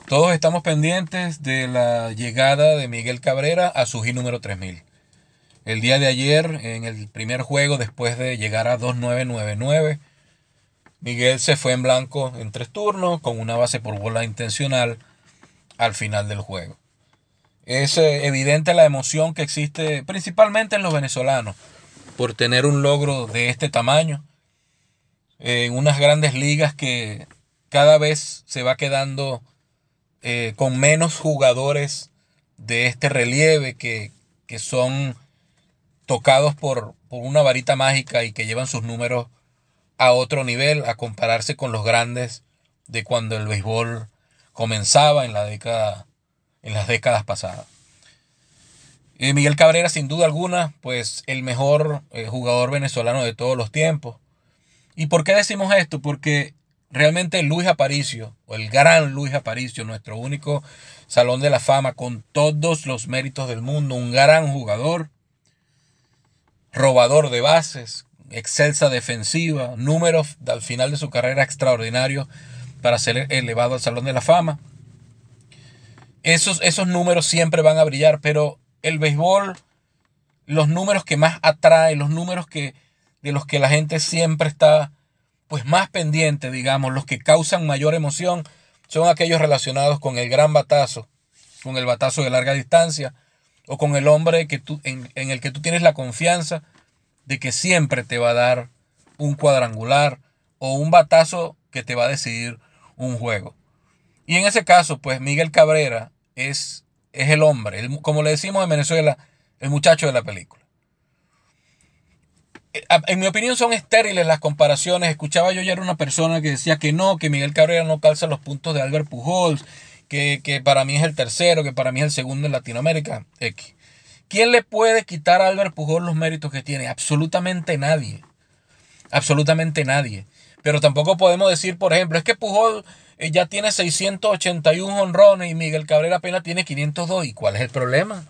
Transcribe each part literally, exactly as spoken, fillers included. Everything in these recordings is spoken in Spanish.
Todos estamos pendientes de la llegada de Miguel Cabrera a su hit número tres mil. El día de ayer, en el primer juego, después de llegar a dos nueve nueve nueve, Miguel se fue en blanco en tres turnos con una base por bola intencional al final del juego. Es eh, evidente la emoción que existe principalmente en los venezolanos por tener un logro de este tamaño eh, en unas grandes ligas que cada vez se va quedando eh, con menos jugadores de este relieve que, que son tocados por, por una varita mágica y que llevan sus números a otro nivel, a compararse con los grandes de cuando el béisbol comenzaba en la década, en las décadas pasadas. Eh, Miguel Cabrera, sin duda alguna, pues el mejor eh, jugador venezolano de todos los tiempos. ¿Y por qué decimos esto? Porque realmente Luis Aparicio, o el gran Luis Aparicio, nuestro único Salón de la Fama, con todos los méritos del mundo, un gran jugador, robador de bases, excelsa defensiva, números al final de su carrera extraordinarios para ser elevado al Salón de la Fama. Esos, esos números siempre van a brillar, pero el béisbol, los números que más atraen, los números que, de los que la gente siempre está pues más pendiente, digamos, los que causan mayor emoción, son aquellos relacionados con el gran batazo, con el batazo de larga distancia, o con el hombre que tú, en, en el que tú tienes la confianza de que siempre te va a dar un cuadrangular o un batazo que te va a decidir un juego. Y en ese caso, pues Miguel Cabrera es, es el hombre, el, como le decimos en Venezuela, el muchacho de la película. En mi opinión son estériles las comparaciones. Escuchaba yo ayer una persona que decía que no, que Miguel Cabrera no calza los puntos de Albert Pujols, que, que para mí es el tercero, que para mí es el segundo en Latinoamérica. X. ¿Quién le puede quitar a Albert Pujols los méritos que tiene? Absolutamente nadie. Absolutamente nadie. Pero tampoco podemos decir, por ejemplo, es que Pujols eh, ya tiene seiscientos ochenta y uno honrones y Miguel Cabrera apenas tiene quinientos dos. ¿Y cuál es el problema?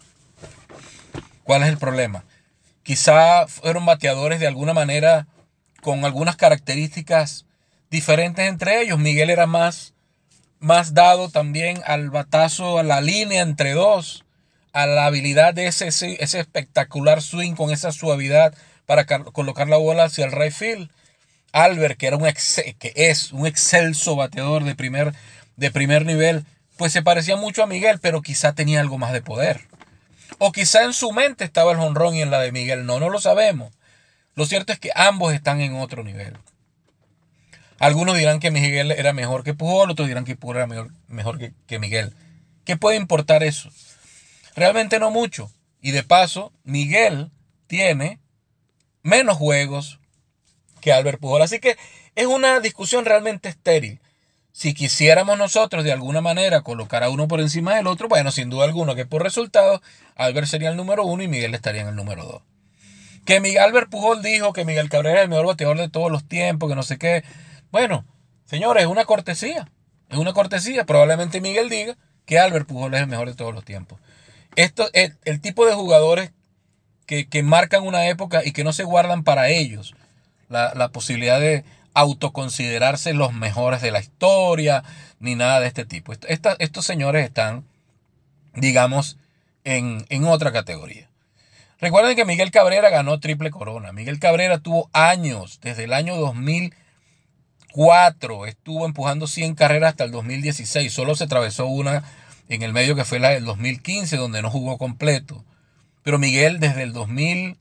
¿Cuál es el problema? Quizá fueron bateadores de alguna manera con algunas características diferentes entre ellos. Miguel era más, más dado también al batazo, a la línea entre dos, a la habilidad de ese, ese espectacular swing con esa suavidad para colocar la bola hacia el right field. Albert, que, era un ex, que es un excelso bateador de primer, de primer nivel, pues se parecía mucho a Miguel, pero quizá tenía algo más de poder. O quizá en su mente estaba el jonrón y en la de Miguel. No, no lo sabemos. Lo cierto es que ambos están en otro nivel. Algunos dirán que Miguel era mejor que Pujol, otros dirán que Pujol era mejor, mejor que, que Miguel. ¿Qué puede importar eso? Realmente no mucho. Y de paso, Miguel tiene menos juegos que Albert Pujol. Así que es una discusión realmente estéril. Si quisiéramos nosotros de alguna manera colocar a uno por encima del otro, bueno, sin duda alguna que por resultados, Albert sería el número uno y Miguel estaría en el número dos. Que Miguel, Albert Pujol dijo que Miguel Cabrera es el mejor bateador de todos los tiempos, que no sé qué. Bueno, señores, es una cortesía. Es una cortesía. Probablemente Miguel diga que Albert Pujol es el mejor de todos los tiempos. Esto es el tipo de jugadores que, que marcan una época y que no se guardan para ellos la, la posibilidad de autoconsiderarse los mejores de la historia, ni nada de este tipo. Esta, estos señores están, digamos, en, en otra categoría. Recuerden que Miguel Cabrera ganó triple corona. Miguel Cabrera tuvo años, desde el año dos mil cuatro, estuvo empujando cien carreras hasta el dos mil dieciséis. Solo se atravesó una en el medio que fue la del dos mil quince, donde no jugó completo. Pero Miguel desde el dos mil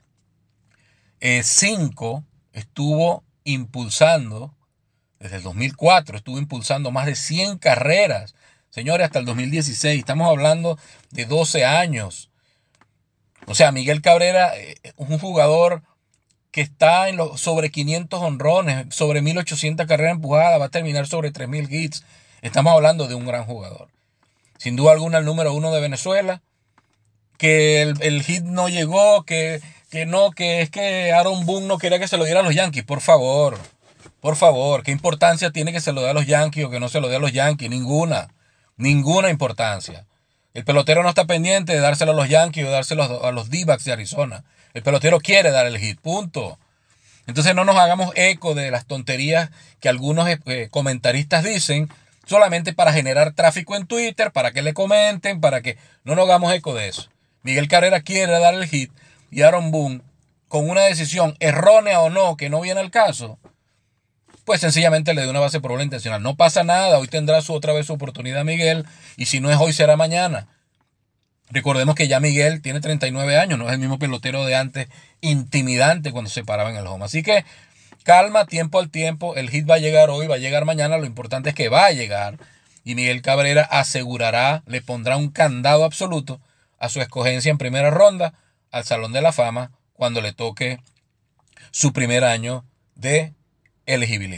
cinco estuvo impulsando, desde el dos mil cuatro estuvo impulsando más de cien carreras. Señores, hasta el dos mil dieciséis, estamos hablando de doce años. O sea, Miguel Cabrera es un jugador que está en los sobre quinientos honrones, sobre mil ochocientas carreras empujadas, va a terminar sobre tres mil hits. Estamos hablando de un gran jugador. Sin duda alguna el número uno de Venezuela. Que el, el hit no llegó, que, que no, que es que Aaron Boone no quería que se lo diera a los Yankees. Por favor, por favor, ¿qué importancia tiene que se lo dé a los Yankees o que no se lo dé a los Yankees? Ninguna, ninguna importancia. El pelotero no está pendiente de dárselo a los Yankees o dárselo a los D-backs de Arizona. El pelotero quiere dar el hit, punto. Entonces no nos hagamos eco de las tonterías que algunos eh, comentaristas dicen solamente para generar tráfico en Twitter, para que le comenten, para que no nos hagamos eco de eso. Miguel Cabrera quiere dar el hit y Aaron Boone, con una decisión errónea o no, que no viene al caso, pues sencillamente le dio una base por bola intencional. No pasa nada, hoy tendrá su otra vez su oportunidad Miguel, y si no es hoy será mañana. Recordemos que ya Miguel tiene treinta y nueve años, no es el mismo pelotero de antes, intimidante cuando se paraba en el home. Así que calma, tiempo al tiempo, el hit va a llegar hoy, va a llegar mañana, lo importante es que va a llegar. Y Miguel Cabrera asegurará, le pondrá un candado absoluto a su escogencia en primera ronda al Salón de la Fama cuando le toque su primer año de elegibilidad.